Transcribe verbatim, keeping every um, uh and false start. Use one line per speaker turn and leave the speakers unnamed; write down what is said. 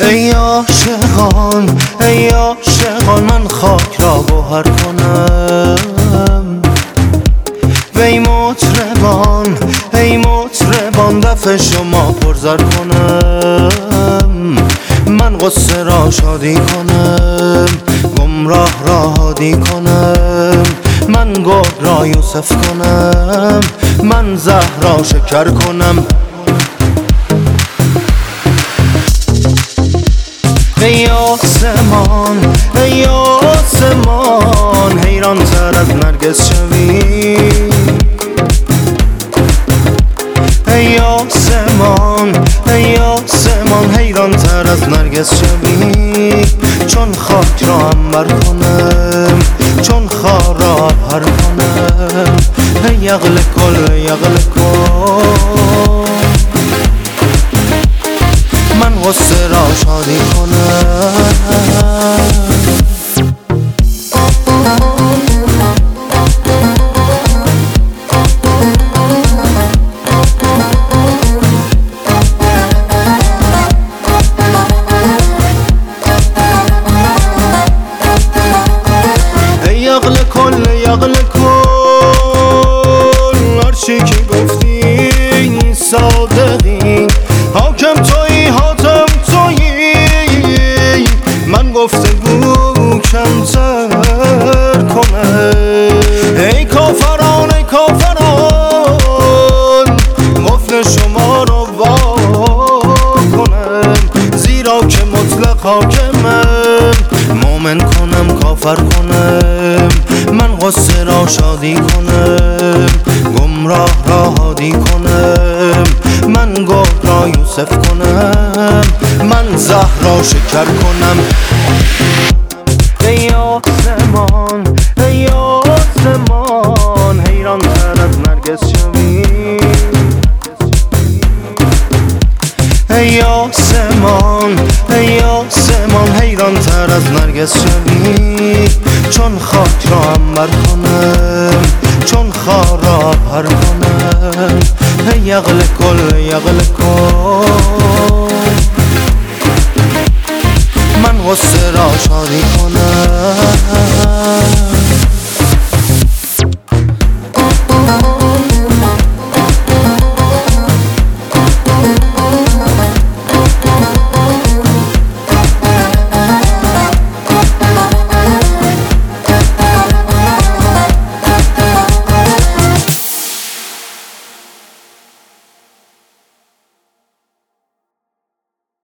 ای عاشقان ای عاشقان من خاک را گوهر کنم، وی مطربان ای مطربان دف شما پرزر کنم. من غصه را شادی کنم، گمراه را هادی کنم، من گرگ را یوسف کنم، من زهر را شکر کنم. ای آسمان ای آسمان حیران تر از نرگس شوی، ای آسمان ای آسمان حیران تر از نرگس شوی. چون خاک را عنبر کنم، چون خار را عبهر کنم، یغل کل یغل کل من غصه را شادی کنم. یغل کل یغل کل هرچی که گفتی صادقی، حاکم تویی حاتم تویی، من گفتگو کمتر کنه. ای کافران ای کافران قفل شما رو وا کنم، زیرا که مطلق حاکمم. مومن کنم کافر کنم، من غصه را شادی کنم، گمراه را هادی کنم، من گرگ را یوسف کنم، من زهر را شکر کنم. ای آسمان ای آسمان حیران تر از نرگس شوی، ای آسمان ای آسمان حیران تر از نرگس شوی. چون خاک را عنبر کنم، چون خار را عبهر کنم، یغل کل یغل کل من غصه را شادی کنم.